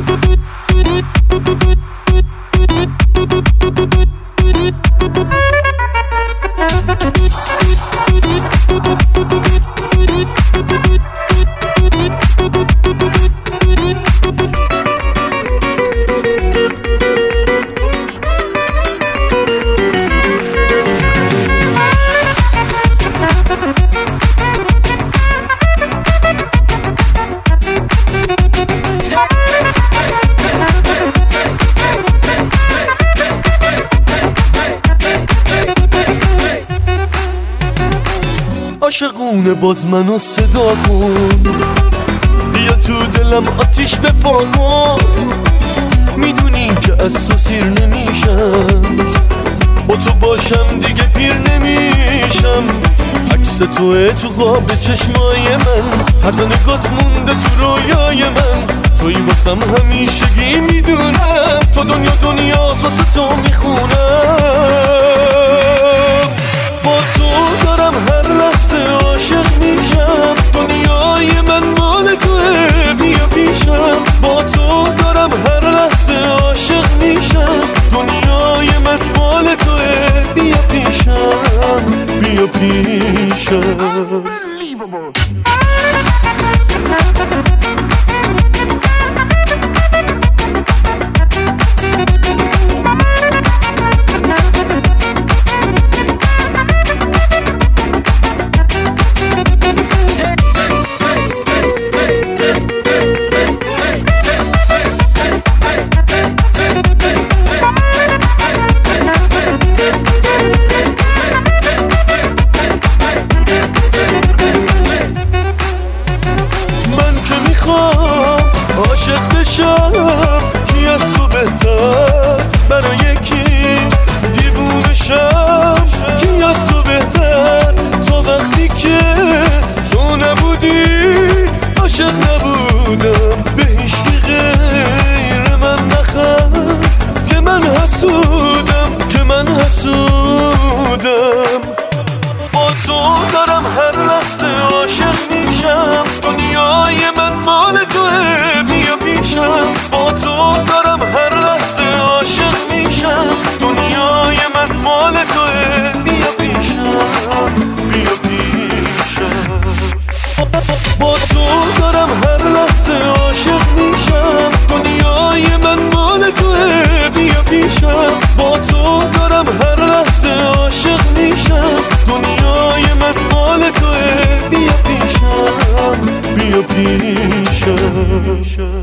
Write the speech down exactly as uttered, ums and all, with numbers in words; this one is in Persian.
عاشقونه باز منو صدا کن، بیا تو دلم آتیش بپا کن. میدونی که از تو سیر نمیشم، با تو باشم دیگه پیر نمیشم. عکس توه تو خواب چشمای من، طرز نگات مونده تو رویای من. توی واسم همیشگی میدونم، تو دنیا دنیا واسه تو میخونم. با تو دارم هر لحظه عاشق میشم، دنیای من مال توه بیا پیشم. با تو دارم هر لحظه عاشق میشم، دنیای من مال توه بیا پیشم، بیا پیشم. عاشق بشم کی از تو بهتر، برای کی دیوونه شم کی از تو بهتر. تو وقتی که تو نبودی عاشق نبودم، به هیچکی غیر من نخند که من حسودم، که من حسودم. با تو دارم هر لحظه عاشق میشم، دنیای من مال توه بیا پیشم. با تو دارم هر لحظه عاشق میشم، دنیای من مال توه بیا پیشم، بیا پیشم. با تو دارم هر لحظه عاشق میشم، دنیای من مال توه بیا پیشم. با تو دارم هر لحظه عاشق میشم، دنیای من مال توه بیا پیشم، بیا پیشم.